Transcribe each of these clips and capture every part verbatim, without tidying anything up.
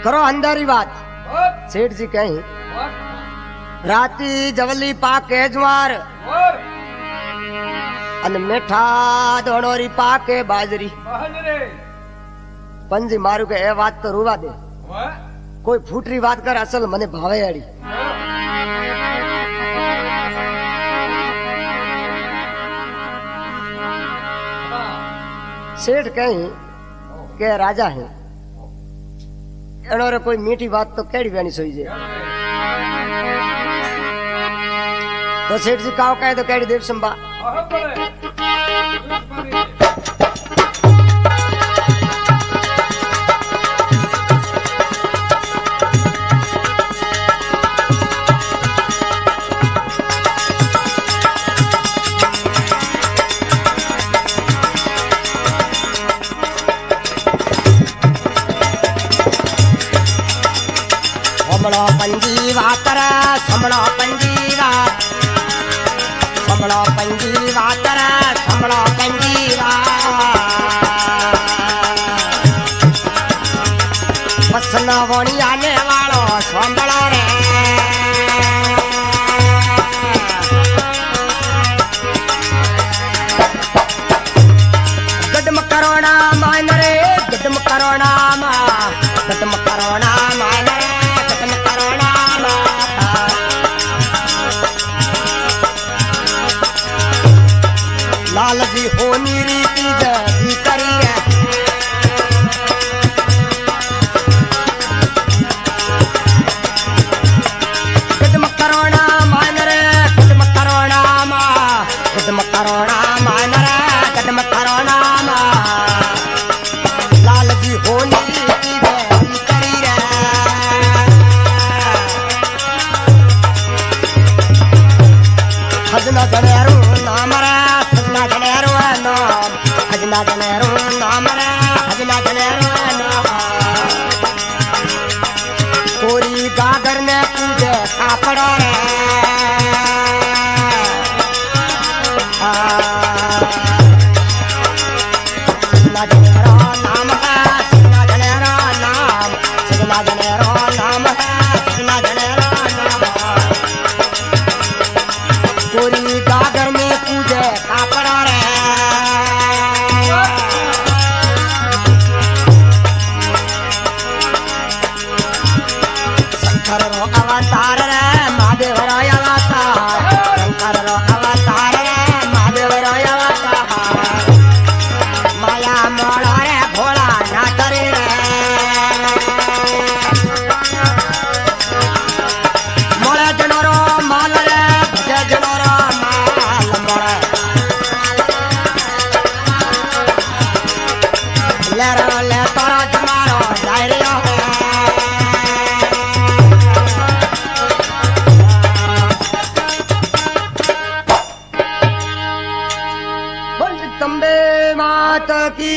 करो अंधारी बात सेठ जी कहीं राती जवली पाके ज्वार अन मीठा दोनोरी पाके बाजरी पंजी मारू के ए बात तो रुवा दे कोई फूटरी बात कर असल मने भावे आड़ी सेठ कहीं के राजा है एनोरे कोई मीठी बात तो केड़ी वेनी सोई जे तो सेठ जी काव कहे तो केड़ी देव संभा समलो पंजीवा तरा समलो पंजीवा समलो पंजीवा तरा समलो पंजीवा पसना वणी आने वालो संभलो रे गडम करोना मान रे गडम करोना मा गडम करोना मान रे लाल जी होनी रीति जी करी है कदम करोना मान रे कदम करोना मा कदम करोना मान रे कदम करोना मा लाल जी होनी रीति जी करी है खजना जनेरू नाम रे खजना जनेरू नाम खजना जनेरू नाम रे खजना जनेरू नाम कोरी गागर में पूजे कापड़ा रे खजना जनेरू नाम है खजना जनेरू नाम खजना जनेरू नाम है खजना जनेरू नाम कोरी गागर में पूजे कापड़ा रे शंकर रो अवतार रे महादेव रो अवतार शंकर रो अवतार रे महादेव रो अवतार माया मोड़ा रे भोला नाथ रे मोड़ा जनरो माल रे भजे जनरो माल मोड़ा ले रो ले तोरा जमारो जाय रे बोल तंबे मात की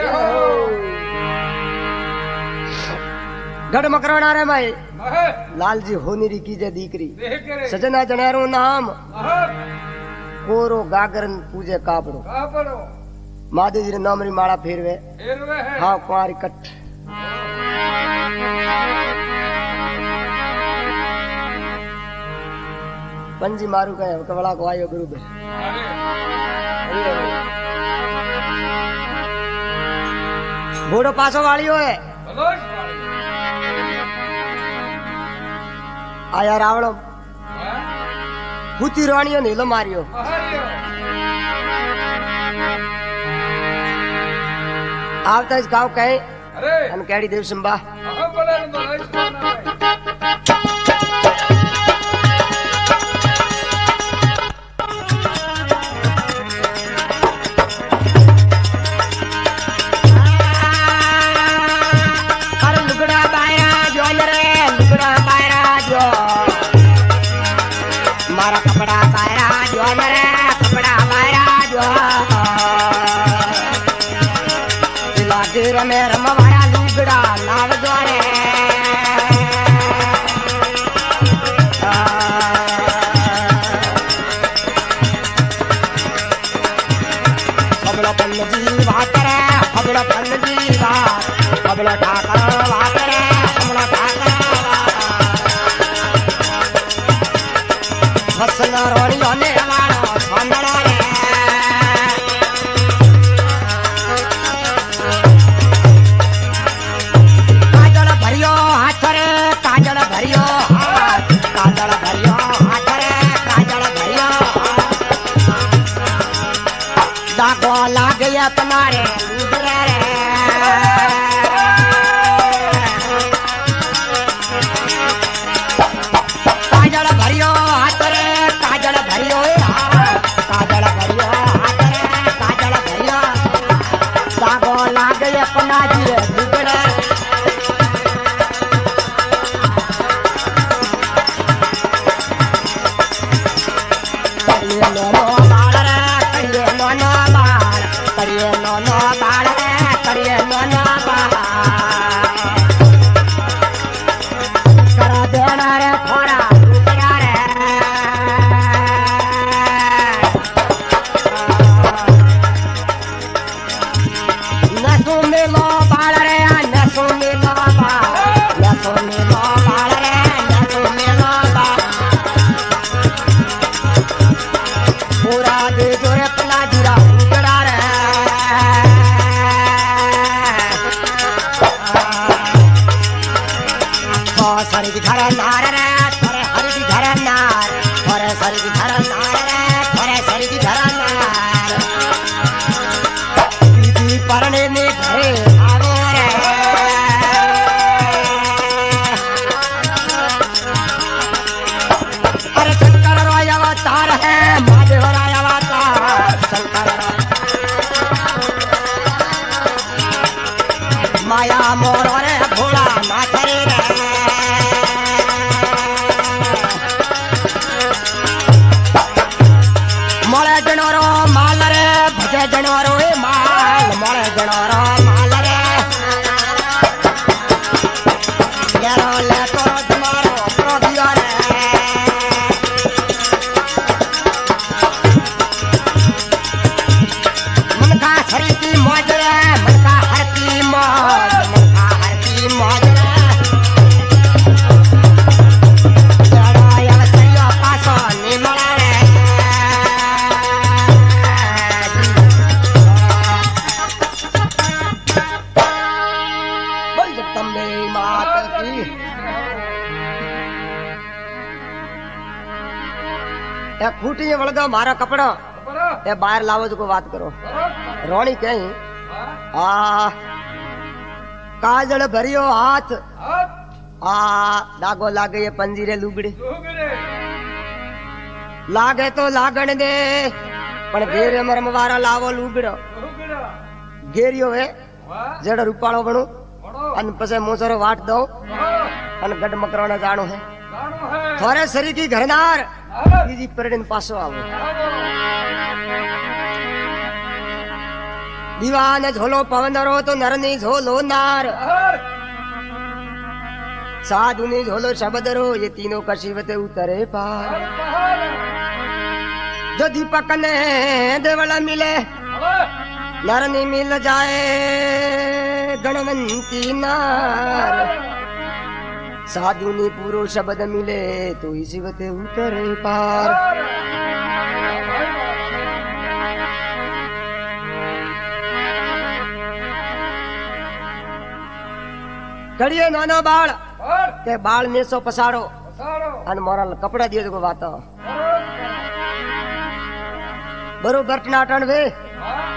गढ़ मकराना रे भाई लाल जी होनीरी कीजे दीकरी सजना जनेरू नाम कोरो गागरन पूजे कापड़ो कापड़ो महादेव जी ने नाम री माला फेरवे फेरवे है हाँ कुंवारी कट पंजी मारू कहे कवला को आयो गुरु बे घोड़ो पासो वालियो है आया रावणो भूती राणियो नीलो मारियो आवता इस गाँव कहे अन कैडी देव संभा मारा कपड़ा पायरा जो मेरे कपड़ा पायरा जो लागे रमे रमवाया लुगड़ा लाव द्वारे पन जी बात रे हबड़ा पन जी बात हबड़ा ठाकर बात रे हबड़ा देखो सरी की घर नार रे थोरे हरी की घर नार थोरे सरी की घर नार रे थोरे सरी की घर नार दीदी परने में घरे आवो रे अरे शंकर राय अवतार है महादेव राय अवतार शंकर माया मोर रे भोला नाथ रे मोले जनोरो माल रे भजे जनोरो ए माल मोले जनोरो माल रे यारो ले तो तुम्हारो प्रो दिया रे मन का हरी की मौज रे मन का हर की मौज मन का हर की मौज रे जड़ा या सरिया पासो निमला रे बोल जगदम्बे माता की ए खूटी वळदो मारा कपड़ा ए बाहर लावो जो को बात करो रोणी कहीं आ काजल भरियो हाथ आ दागो लागे ये पंजीरे लुगड़े लागे तो लागण दे पण घेरे मरम वारा लावो लुगड़ो घेरियो है जड़ रूपाळो बनू अन पसे मोसरो वाट दो अन गड मकराना जानो है थोरे सरी की घरनार बीजी परडन पासो आवो दीवान झोलो पवनरो तो नरनी झोलो नार साधुनी झोलो शबदरो ये तीनों कशिवते उतरे पार जो दीपक ने देवला मिले नरनी मिल जाए गणवंती नार साधुनी पूरो शब्द मिले तो ही शिवते उतरे पार कड़िए नाना बाल के बाल में सो पसाड़ो अन मोरल कपड़ा दियो जो बात बरोबर टनाटन वे